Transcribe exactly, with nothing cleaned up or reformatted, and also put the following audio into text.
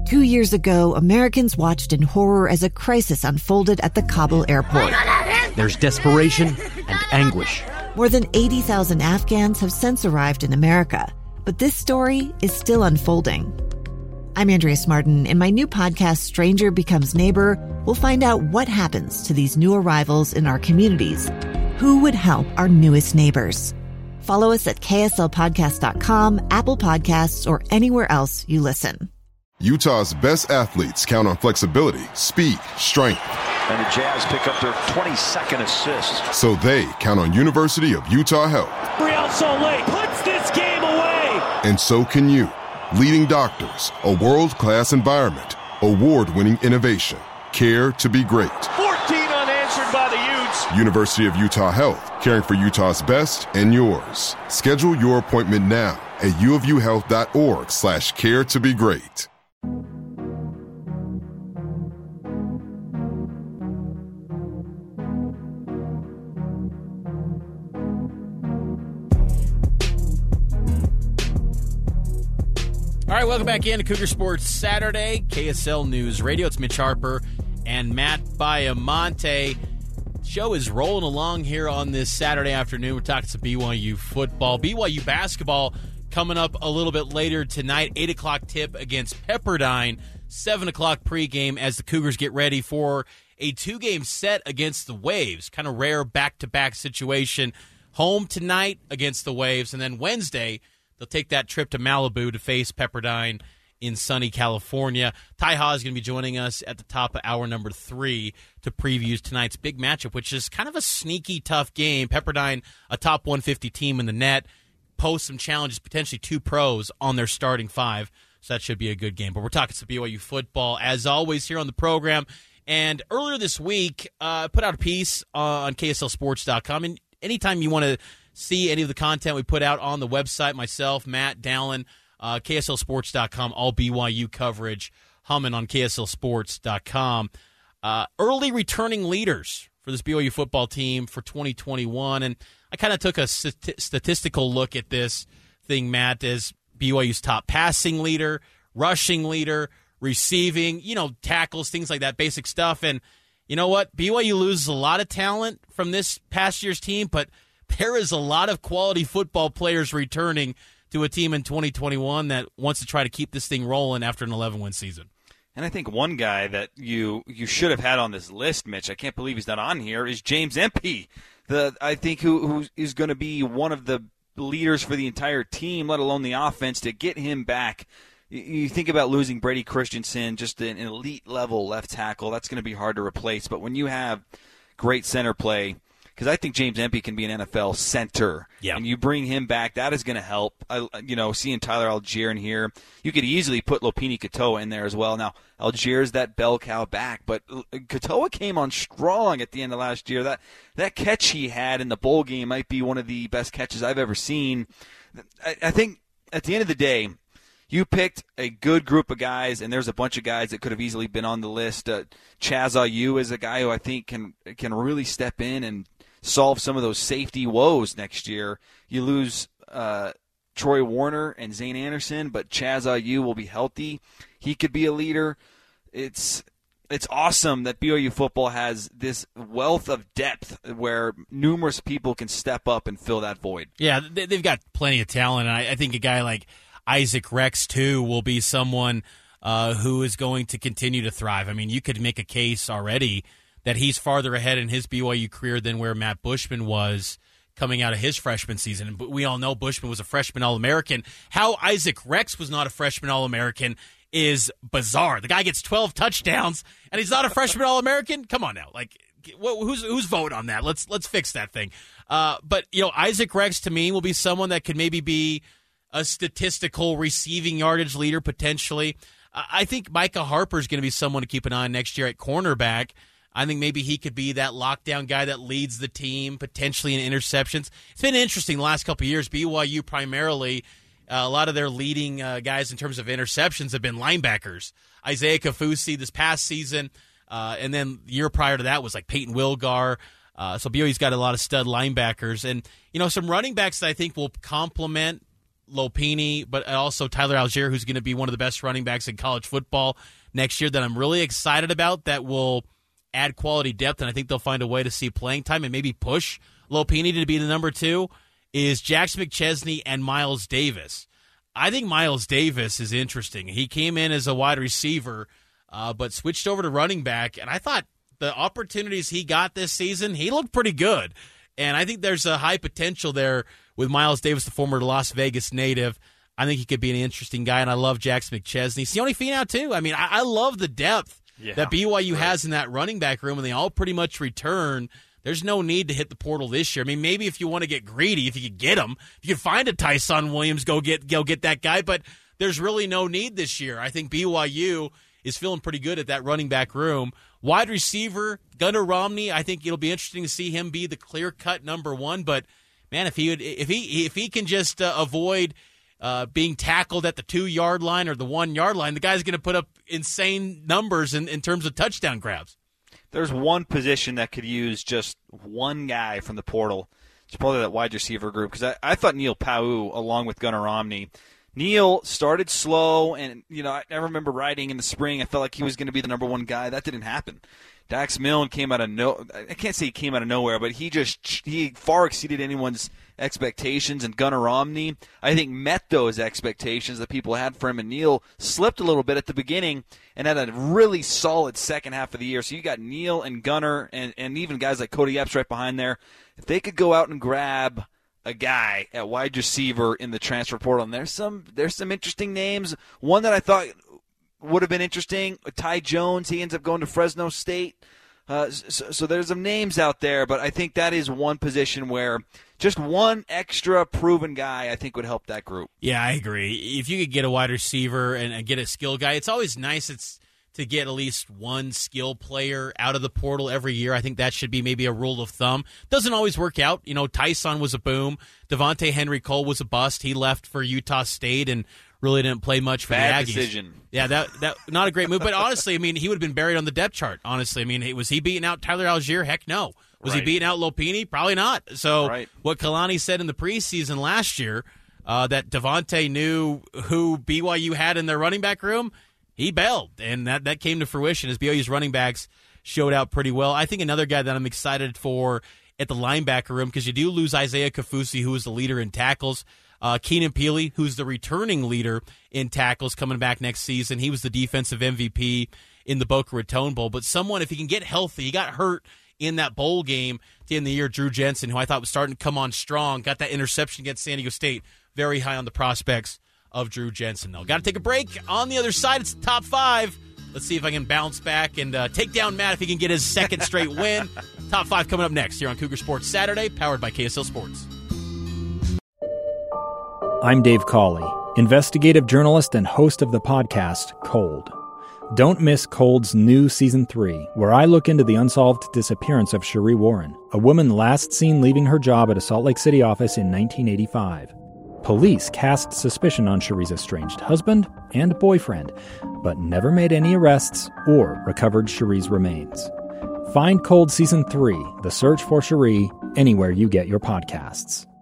Two years ago, Americans watched in horror as a crisis unfolded at the Kabul airport. There's desperation and anguish. More than eighty thousand Afghans have since arrived in America, but this story is still unfolding. I'm Andrea Martin. In my new podcast, Stranger Becomes Neighbor, we'll find out what happens to these new arrivals in our communities. Who would help our newest neighbors? Follow us at K S L podcast dot com, Apple Podcasts, or anywhere else you listen. Utah's best athletes count on flexibility, speed, strength. And the Jazz pick up their twenty-second assist. So they count on University of Utah Health. Real Salt Lake puts this game away. And so can you. Leading doctors, a world-class environment, award-winning innovation, care to be great. fourteen unanswered by the Utes. University of Utah Health, caring for Utah's best and yours. Schedule your appointment now at uofuhealth.org slash care to be great. All right, welcome back in to Cougar Sports Saturday, K S L News Radio. It's Mitch Harper and Matt Baiamonte. Show is rolling along here on this Saturday afternoon. We're talking some B Y U football. B Y U basketball coming up a little bit later tonight. eight o'clock tip against Pepperdine. seven o'clock pregame as the Cougars get ready for a two-game set against the Waves. Kind of rare back-to-back situation. Home tonight against the Waves, and then Wednesday they'll take that trip to Malibu to face Pepperdine in sunny California. Ty Haw is going to be joining us at the top of hour number three to preview tonight's big matchup, which is kind of a sneaky, tough game. Pepperdine, a top one fifty team in the net, pose some challenges, potentially two pros on their starting five, so that should be a good game. But we're talking some B Y U football, as always, here on the program. And earlier this week, I uh, put out a piece on K S L sports dot com, and anytime you want to see any of the content we put out on the website, myself, Matt, Dallin, uh, K S L sports dot com, all B Y U coverage humming on K S L sports dot com. Uh, early returning leaders for this B Y U football team for twenty twenty-one, and I kind of took a st- statistical look at this thing, Matt, as B Y U's top passing leader, rushing leader, receiving, you know, tackles, things like that, basic stuff. And you know what? B Y U loses a lot of talent from this past year's team, but there is a lot of quality football players returning to a team in twenty twenty-one that wants to try to keep this thing rolling after an eleven-win season. And I think one guy that you you should have had on this list, Mitch, I can't believe he's not on here, is James Empey. The I think who who is going to be one of the leaders for the entire team, let alone the offense, to get him back. You think about losing Brady Christensen, just an elite-level left tackle. That's going to be hard to replace. But when you have great center play, because I think James Empey can be an N F L center, yeah. and you bring him back, that is going to help. I, you know, seeing Tyler Algier in here, you could easily put Lopini Katoa in there as well. Now, Algier's that bell cow back, but Katoa came on strong at the end of last year. That that catch he had in the bowl game might be one of the best catches I've ever seen. I, I think at the end of the day, you picked a good group of guys, and there's a bunch of guys that could have easily been on the list. Uh, Chaz Ayu is a guy who I think can can really step in and solve some of those safety woes next year. You lose uh, Troy Warner and Zane Anderson, but Chaz Ayu will be healthy. He could be a leader. It's it's awesome that B Y U football has this wealth of depth where numerous people can step up and fill that void. Yeah, they've got plenty of talent, and I, I think a guy like Isaac Rex, too, will be someone uh, who is going to continue to thrive. I mean, you could make a case already that he's farther ahead in his B Y U career than where Matt Bushman was coming out of his freshman season. But we all know Bushman was a freshman All-American. How Isaac Rex was not a freshman All-American is bizarre. The guy gets twelve touchdowns, and he's not a freshman All-American? Come on now. Like, who's who's vote on that? Let's let's fix that thing. Uh, but, you know, Isaac Rex, to me, will be someone that could maybe be a statistical receiving yardage leader potentially. I think Micah Harper is going to be someone to keep an eye on next year at cornerback. I think maybe he could be that lockdown guy that leads the team, potentially in interceptions. It's been interesting the last couple of years. B Y U primarily, uh, a lot of their leading uh, guys in terms of interceptions have been linebackers. Isaiah Kafusi this past season, uh, and then the year prior to that was like Peyton Wilgar. Uh, so B Y U's got a lot of stud linebackers. And, you know, some running backs that I think will complement Lopini, but also Tyler Algier, who's going to be one of the best running backs in college football next year that I'm really excited about, that will add quality depth, and I think they'll find a way to see playing time and maybe push Lopini to be the number two, is Jax McChesney and Miles Davis. I think Miles Davis is interesting. He came in as a wide receiver, uh, but switched over to running back, and I thought the opportunities he got this season, he looked pretty good. And I think there's a high potential there with Miles Davis, the former Las Vegas native. I think he could be an interesting guy, and I love Jax McChesney. Sione Finau, too. I mean, I, I love the depth yeah, that B Y U right. has in that running back room, and they all pretty much return. There's no need to hit the portal this year. I mean, maybe if you want to get greedy, if you could get him, if you could find a Tyson Williams, go get go get that guy. But there's really no need this year. I think B Y U is feeling pretty good at that running back room. Wide receiver, Gunnar Romney, I think it'll be interesting to see him be the clear-cut number one. But, man, if he would, if he if he can just uh, avoid uh, being tackled at the two-yard line or the one-yard line, the guy's going to put up insane numbers in, in terms of touchdown grabs. There's one position that could use just one guy from the portal. It's probably that wide receiver group, because I, I thought Neil Pau'u, along with Gunnar Romney, Neil started slow, and you know I, I remember writing in the spring, I felt like he was going to be the number one guy. That didn't happen. Dax Milne came out of no. I can't say he came out of nowhere, but he just he far exceeded anyone's expectations. And Gunnar Romney, I think, met those expectations that people had for him. And Neil slipped a little bit at the beginning and had a really solid second half of the year. So you got Neil and Gunnar, and and even guys like Cody Epps right behind there. If they could go out and grab a guy at wide receiver in the transfer portal, and there's some there's some interesting names. One that I thought would have been interesting, Ty Jones. He ends up going to Fresno State. Uh, so, so there's some names out there, but I think that is one position where just one extra proven guy I think would help that group. Yeah, I agree. If you could get a wide receiver and, and get a skill guy, it's always nice it's to get at least one skill player out of the portal every year. I think that should be maybe a rule of thumb. Doesn't always work out. You know, Tyson was a boom. Devontae Henry Cole was a bust. He left for Utah State and really didn't play much for Bad the Aggies. Decision. Yeah, that that not a great move. But honestly, I mean, he would have been buried on the depth chart. Honestly, I mean, was he beating out Tyler Algier? Heck no. Was right. he beating out Lopini? Probably not. So right. what Kalani said in the preseason last year, uh, that Devontae knew who B Y U had in their running back room, he bailed, and that, that came to fruition as B Y U's running backs showed out pretty well. I think another guy that I'm excited for at the linebacker room, because you do lose Isaiah Kafusi, who is the leader in tackles. Uh, Keenan Peely, who's the returning leader in tackles coming back next season. He was the defensive M V P in the Boca Raton Bowl. But someone, if he can get healthy, he got hurt in that bowl game at the end of the year, Drew Jensen, who I thought was starting to come on strong, got that interception against San Diego State. Very high on the prospects of Drew Jensen, though. Got to take a break. On the other side, it's the top five. Let's see if I can bounce back and uh, take down Matt if he can get his second straight win. Top five coming up next here on Cougar Sports Saturday, powered by K S L Sports. I'm Dave Cawley, investigative journalist and host of the podcast Cold. Don't miss Cold's new Season three, where I look into the unsolved disappearance of Cherie Warren, a woman last seen leaving her job at a Salt Lake City office in nineteen eighty-five. Police cast suspicion on Cherie's estranged husband and boyfriend, but never made any arrests or recovered Cherie's remains. Find Cold Season three, The Search for Cherie, anywhere you get your podcasts.